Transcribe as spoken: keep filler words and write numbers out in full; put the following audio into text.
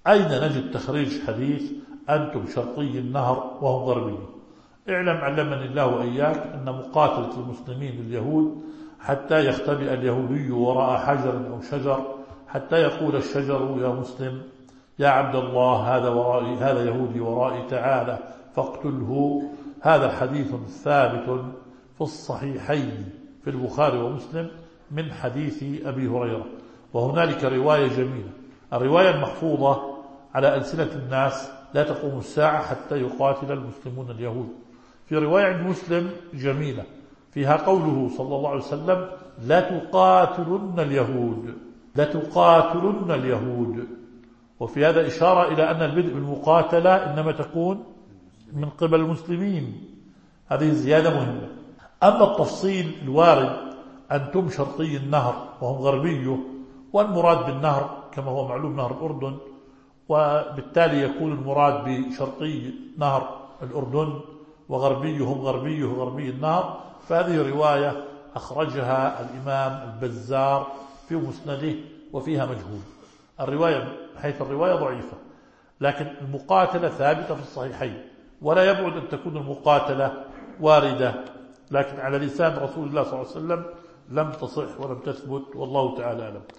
أين نجد تخريج حديث أنتم شرقي النهر وهم غربي؟ اعلم علمني الله وإياك أن مقاتلة المسلمين اليهود حتى يختبئ اليهودي وراء حجر أو شجر، حتى يقول الشجر يا مسلم يا عبد الله هذا ورائي، هذا يهودي ورائي، تعالى فاقتله. هذا حديث ثابت في الصحيحين في البخاري ومسلم من حديث أبي هريرة. وهنالك رواية جميلة، الرواية المحفوظة على ألسنة الناس: لا تقوم الساعة حتى يقاتل المسلمون اليهود. في رواية عند مسلم جميلة فيها قوله صلى الله عليه وسلم: لا تقاتلن اليهود، لا تقاتلن اليهود. وفي هذا إشارة إلى أن البدء بالمقاتلة إنما تكون من قبل المسلمين، هذه زيادة مهمة. أما التفصيل الوارد أنتم شرقي النهر وهم غربيه، والمراد بالنهر كما هو معلوم نهر الأردن، وبالتالي يكون المراد بشرقي نهر الأردن وغربيهم غربيه غربي النهر. فهذه رواية أخرجها الإمام البزار في مسنده وفيها مجهول. الرواية حيث الرواية ضعيفة، لكن المقاتلة ثابتة في الصحيحين، ولا يبعد أن تكون المقاتلة واردة، لكن على لسان رسول الله صلى الله عليه وسلم لم تصح ولم تثبت، والله تعالى أعلم.